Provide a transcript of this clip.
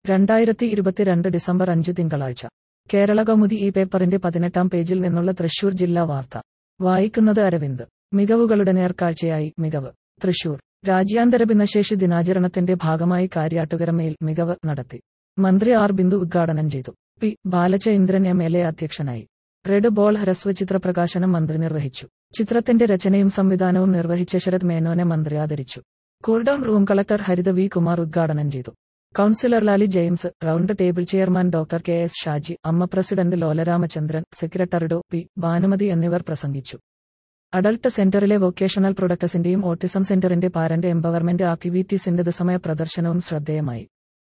2022 December 5 തിങ്കളാഴ്ച കേരളകൗമുദി ഈ പേപ്പറിന്റെ 18-ാം പേജിൽ നിന്നുള്ള തൃശൂർ ജില്ലാ വാർത്ത വായിക്കുന്നത് അരവിന്ദ്. മികവുകളുടെ നേർക്കാഴ്ചയായി മികവ്. തൃശൂർ രാജ്യാന്തര ഭിന്നശേഷി ദിനാചരണത്തിന്റെ ഭാഗമായി കാര്യാട്ടുകരമയിൽ മികവ് നടത്തി. മന്ത്രി ആർ ബിന്ദു ഉദ്ഘാടനം ചെയ്തു. പി ബാലചന്ദ്രൻ MLA അധ്യക്ഷനായി. റെഡ് ബോൾ ഹ്രസ്വചിത്ര പ്രകാശനം മന്ത്രി നിർവഹിച്ചു. ചിത്രത്തിന്റെ രചനയും സംവിധാനവും നിർവഹിച്ച ശരത് മേനോനെ മന്ത്രി ആദരിച്ചു. Cooldown room collector Haritha V Kumar ഉദ്ഘാടനം ചെയ്തു. Councillor Lali James, round table chairman doctor KS Shaji, Amma president Lola Ramachandran, secretary Dr P Bhanumathi എന്നിവർ പ്രസംഗിച്ചു. അഡൾട്ട് സെന്ററിലെ വൊക്കേഷണൽ പ്രൊഡക്ട്സിന്റെയും ഓട്ടിസം സെന്ററിന്റെ പാരന്റ് എംപവർമെന്റ് ആക്ടിവിറ്റീസിന്റെ സമയ പ്രദർശനവും ശ്രദ്ധേയമായി.